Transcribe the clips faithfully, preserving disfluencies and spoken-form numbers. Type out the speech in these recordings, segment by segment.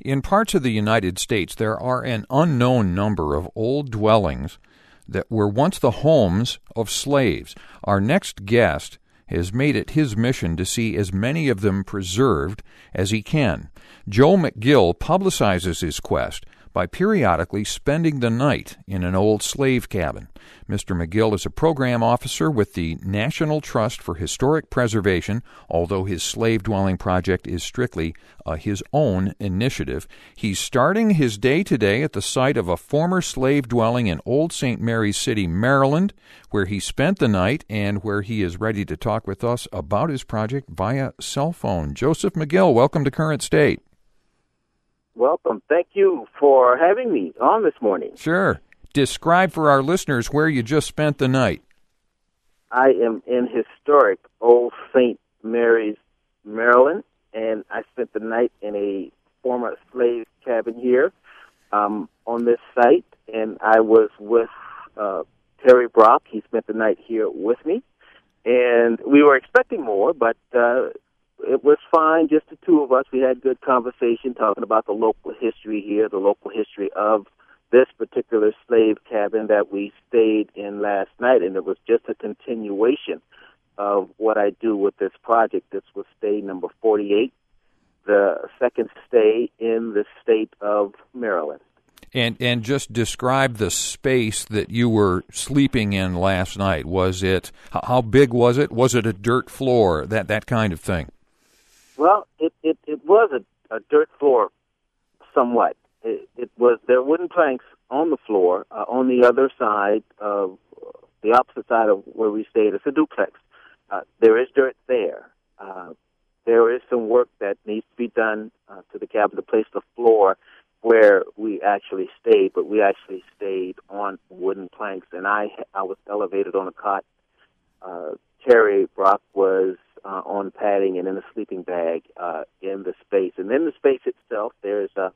In parts of the United States, there are an unknown number of old dwellings that were once the homes of slaves. Our next guest has made it his mission to see as many of them preserved as he can. Joe McGill publicizes his quest by periodically spending the night in an old slave cabin. Mister McGill is a program officer with the National Trust for Historic Preservation, although his slave-dwelling project is strictly uh, his own initiative. He's starting his day today at the site of a former slave dwelling in Old Saint Mary's City, Maryland, where he spent the night and where he is ready to talk with us about his project via cell phone. Joseph McGill, welcome to Current State. Welcome. Thank you for having me on this morning. Sure. Describe for our listeners where you just spent the night. I am in historic Old Saint Mary's, Maryland, and I spent the night in a former slave cabin here um, on this site, and I was with uh, Terry Brock. He spent the night here with me, and we were expecting more, but uh, it was fine, just the two of us. We had good conversation talking about the local history here, the local history of this particular slave cabin that we stayed in last night, and it was just a continuation of what I do with this project. This was stay number forty-eight, the second stay in the state of Maryland. And and just describe the space that you were sleeping in last night. Was it, how big was it? Was it a dirt floor, that, that kind of thing? Well, it, it, it was a, a dirt floor somewhat. It, it was, there were wooden planks on the floor. Uh, on the other side, of the opposite side of where we stayed, it's a duplex. Uh, there is dirt there. Uh, there is some work that needs to be done uh, to the cabin to place the floor where we actually stayed, but we actually stayed on wooden planks, and I, I was elevated on a cot. Uh, Terry Brock was uh, on padding and in a sleeping bag uh, in the space. And in the space itself, there's a,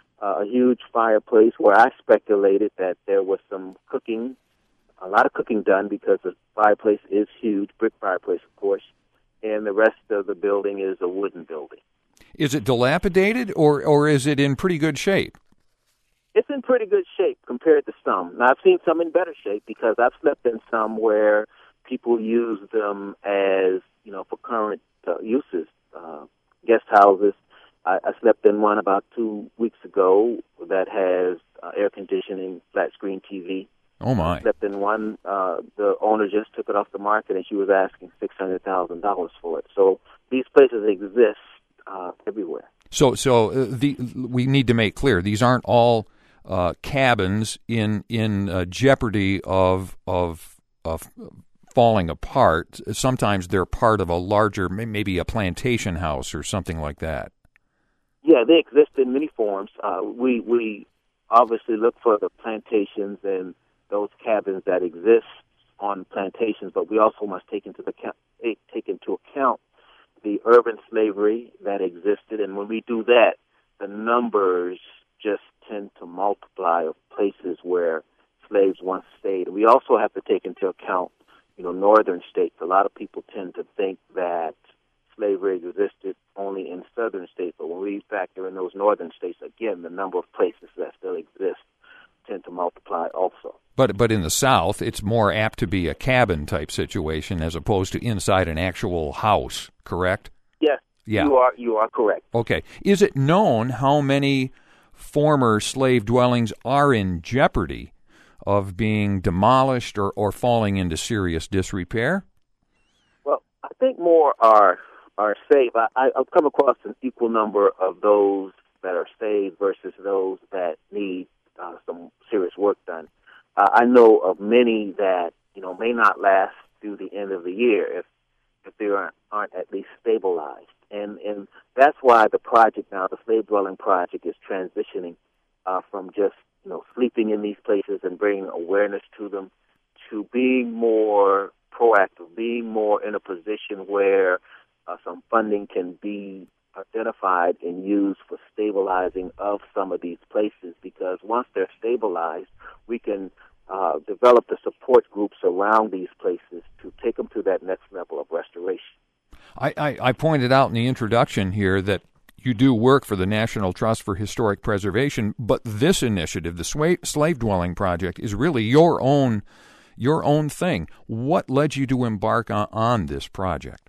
a huge fireplace where I speculated that there was some cooking, a lot of cooking done because the fireplace is huge, brick fireplace, of course, and the rest of the building is a wooden building. Is it dilapidated, or, or is it in pretty good shape? It's in pretty good shape compared to some. Now, I've seen some in better shape because I've slept in some where people use them as, you know, for current uh, uses, uh, guest houses. I, I slept in one about two weeks ago that has uh, air conditioning, flat screen T V. Oh, my. I slept in one, uh, the owner just took it off the market, and she was asking six hundred thousand dollars for it. So these places exist uh, everywhere. So so uh, the we need to make clear, these aren't all uh, cabins in in uh, jeopardy of of of falling apart. Sometimes they're part of a larger, maybe a plantation house or something like that. Yeah, they exist in many forms. Uh, we we obviously look for the plantations and those cabins that exist on plantations, but we also must take into account take into account the urban slavery that existed. And when we do that, the numbers just tend to multiply of places where slaves once stayed. We also have to take into account, you know, northern states. A lot of people tend to think that slavery existed only in southern states, but when we factor in those northern states, again, the number of places that still exist tend to multiply also. But but in the South, it's more apt to be a cabin-type situation as opposed to inside an actual house, correct? Yes, yeah. you are, you are correct. Okay. Is it known how many former slave dwellings are in jeopardy of being demolished or, or falling into serious disrepair? Well, I think more are are safe. I, I, I've come across an equal number of those that are saved versus those that need uh, some serious work done. Uh, I know of many that, you know, may not last through the end of the year if if they aren't, aren't at least stabilized. And and that's why the project now, the Slave Dwelling Project, is transitioning uh, from just, you know, sleeping in these places and bringing awareness to them to being more proactive, being more in a position where uh, some funding can be identified and used for stabilizing of some of these places, because once they're stabilized, we can uh, develop the support groups around these places to take them to that next level of restoration. I, I, I pointed out in the introduction here that you do work for the National Trust for Historic Preservation, but this initiative, the Swa- Slave Dwelling Project, is really your own your own thing. What led you to embark on, on this project?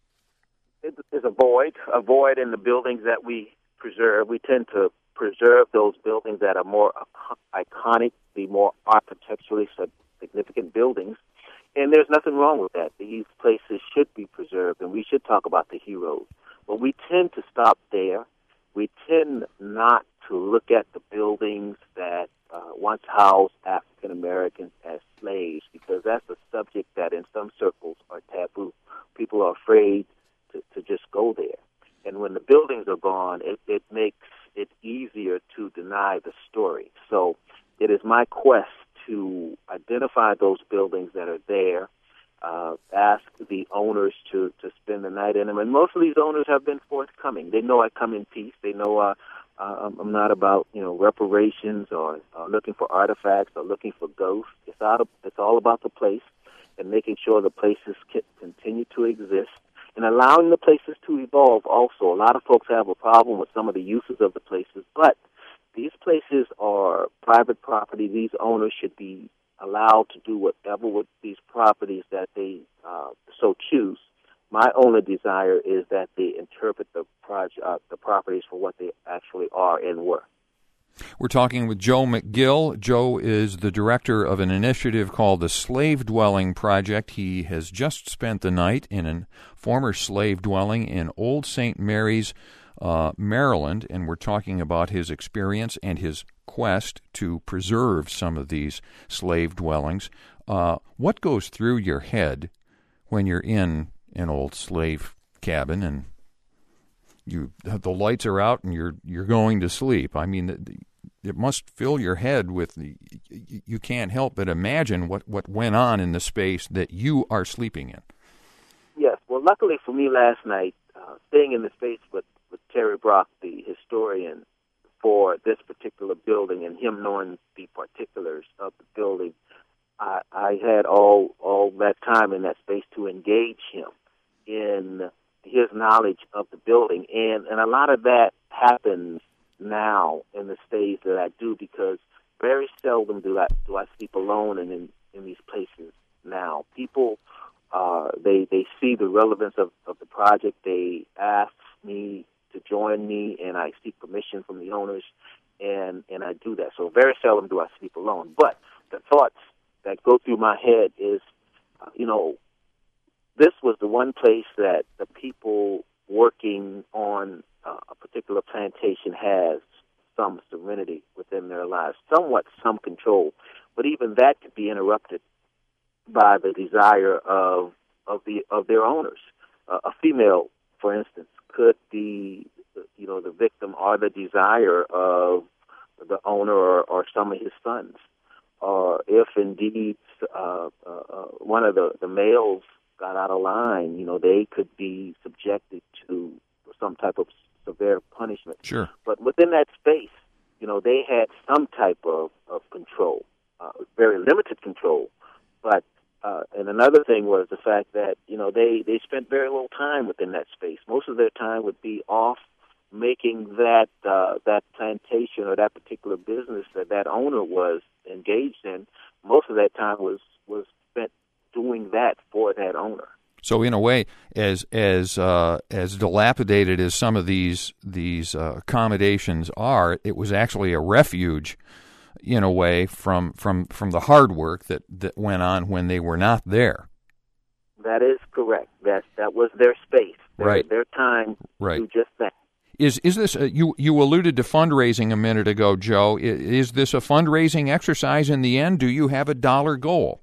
It is a void, a void in the buildings that we preserve. We tend to preserve those buildings that are more iconic, the more architecturally significant buildings. And there's nothing wrong with that. These places should be preserved, and we should talk about the heroes. But we tend to stop there. We tend not to look at the buildings that uh, once housed African Americans as slaves, because that's a subject that in some circles are taboo. People are afraid to, to just go there. And when the buildings are gone, it, it makes it easier to deny the story. So it is my quest to identify those buildings that are there, uh, ask the owners to, to spend the night in them. And most of these owners have been forthcoming. They know I come in peace. They know uh, uh, I'm not about, you know, reparations or uh, looking for artifacts or looking for ghosts. It's, out of, it's all about the place and making sure the places can continue to exist and allowing the places to evolve also. A lot of folks have a problem with some of the uses of the places, but these places are private property. These owners should be allowed to do whatever with these properties that they uh, so choose. My only desire is that they interpret the project, uh, the properties for what they actually are and were. We're talking with Joe McGill. Joe is the director of an initiative called the Slave Dwelling Project. He has just spent the night in a former slave dwelling in Old Saint Mary's, uh, Maryland, and we're talking about his experience and his quest to preserve some of these slave dwellings. Uh, what goes through your head when you're in an old slave cabin and you the lights are out and you're you're going to sleep? I mean, it must fill your head with the, you can't help but imagine what, what went on in the space that you are sleeping in. Yes. Well, luckily for me last night, uh, staying in the space with, with Terry Brock, the historian for this particular building, and him knowing the particulars of the building, I, I had all all that time in that space to engage him in his knowledge of the building. And, and a lot of that happens now in the stays that I do, because very seldom do I do I sleep alone and in, in these places now. People, uh, they they see the relevance of, of the project. They ask me to join me, and I seek permission from the owners, and, and I do that. So very seldom do I sleep alone. But the thoughts that go through my head is, uh, you know, this was the one place that the people working on uh, a particular plantation has some serenity within their lives, somewhat some control, but even that could be interrupted by the desire of of the of their owners. Uh, a female, for instance, could be, you know, the victim or the desire of the owner or, or some of his sons, or if indeed uh, uh, one of the, the males got out of line, you know, they could be subjected to some type of severe punishment. Sure. But within that space, you know, they had some type of, of control, uh, very limited control. But uh, and another thing was the fact that, you know, they, they spent very little time within that space. Most of their time would be off making that uh, that plantation or that particular business that that owner was engaged in. Most of that time was, was spent doing that for that owner. So in a way, as as uh, as dilapidated as some of these these uh, accommodations are, it was actually a refuge, in a way, from from, from the hard work that, that went on when they were not there. That is correct. That that was their space, their, right? Their time right. to do just that. Is is this a, you? You alluded to fundraising a minute ago, Joe. Is, is this a fundraising exercise in the end? Do you have a dollar goal?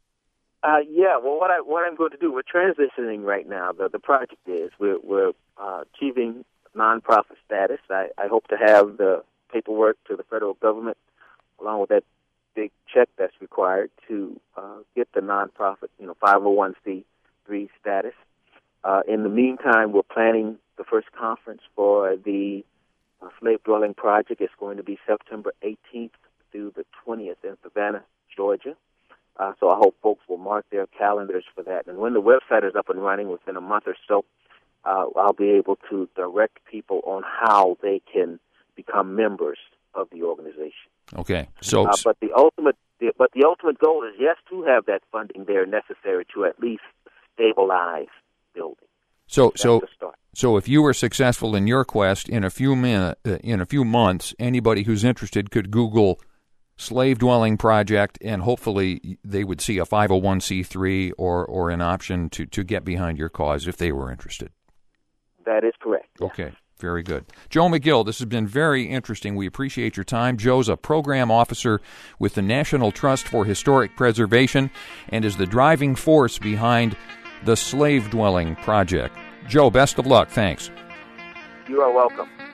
Uh, yeah, well, what, I, what I'm going to do, we're transitioning right now. The, the project is we're, we're uh, achieving nonprofit status. I, I hope to have the paperwork to the federal government, along with that big check that's required to uh, get the nonprofit, you know, five oh one c three status. Uh, in the meantime, we're planning the first conference for the uh, Slave Dwelling Project. It's going to be September eighteenth through the twentieth in Savannah, Georgia. Uh, so I hope folks will mark their calendars for that. And when the website is up and running within a month or so, uh, I'll be able to direct people on how they can become members of the organization. Okay. So, uh, but the ultimate, the, but the ultimate goal is yes to have that funding there necessary to at least stabilize building. So, That's so, the start. so, if you were successful in your quest, in a few min, uh, in a few months, anybody who's interested could Google slave dwelling project, and hopefully they would see a five oh one c three or or an option to to get behind your cause if they were interested. That is correct. Okay. Very good. Joe McGill, this has been very interesting. We appreciate your time. Joe's a program officer with the National Trust for Historic Preservation and is the driving force behind the Slave Dwelling Project. Joe, best of luck. Thanks. You are welcome.